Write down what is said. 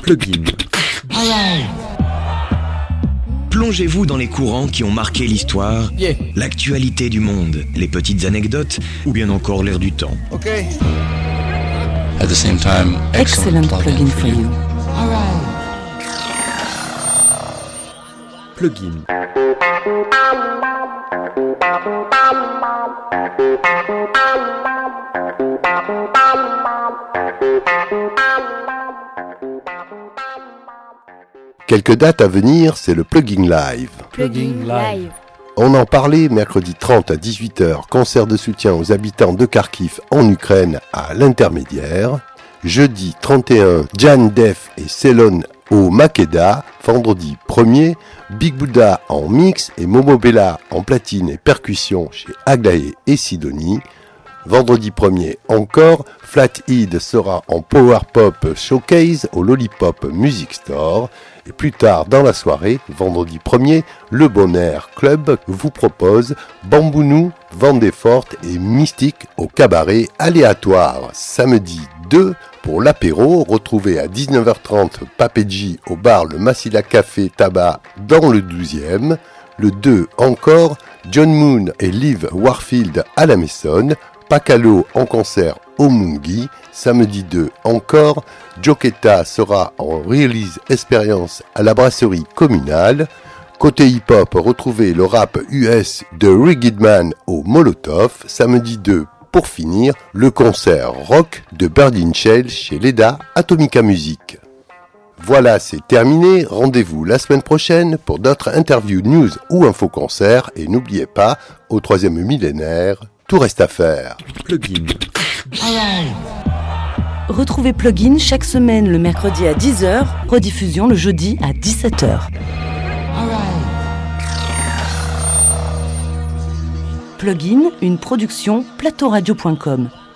Plugin. Plongez-vous dans les courants qui ont marqué l'histoire, l'actualité du monde, les petites anecdotes ou bien encore l'air du temps. Okay. At the same time, excellent plugin for you. Plugin. Quelques dates à venir, c'est le Plugin Live. Plugin Live. On en parlait mercredi 30 à 18h, concert de soutien aux habitants de Kharkiv en Ukraine à l'Intermédiaire. Jeudi 31, Jan Def et Selon au Makeda. Vendredi 1er, Big Buddha en mix et Momo Bella en platine et percussion chez Aglaé et Sidonie. Vendredi 1er encore, Flathead sera en Power Pop Showcase au Lollipop Music Store. Et plus tard dans la soirée, vendredi 1er, le Bon Air Club vous propose Bambounou, Vendée Forte et Mystique au cabaret aléatoire. Samedi 2, pour l'apéro, retrouvez à 19h30 Papedji au bar Le Massila Café Tabac dans le 12e. Le 2 encore, John Moon et Liv Warfield à la Maison. Pacalo en concert au Mungi. Samedi 2 encore, Joketa sera en release expérience à la brasserie communale. Côté hip-hop, retrouvez le rap US de Rigid Man au Molotov. Samedi 2, pour finir, le concert rock de Birdie Shell chez Leda Atomica Music. Voilà, c'est terminé. Rendez-vous la semaine prochaine pour d'autres interviews, news ou info-concerts. Et n'oubliez pas, au 3e millénaire, tout reste à faire. Plugin. Retrouvez Plugin chaque semaine le mercredi à 10h, rediffusion le jeudi à 17h. Plugin, une production plateauradio.com.